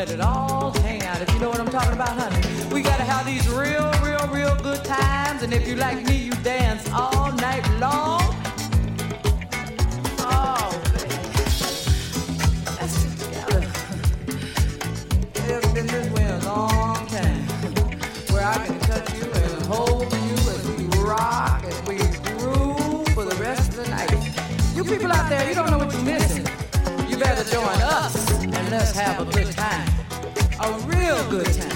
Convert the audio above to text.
let it all hang out. If you know what I'm talking about, honey. We gotta have these real good times. And if you like me, you dance all night long. Oh, baby. Let's get together. It's been this way a long time. Where I can touch you and hold you as we rock, as we groove for the rest of the night. You people out there, you don't know what you're missing. You better join us and let's have a good time. A real good time.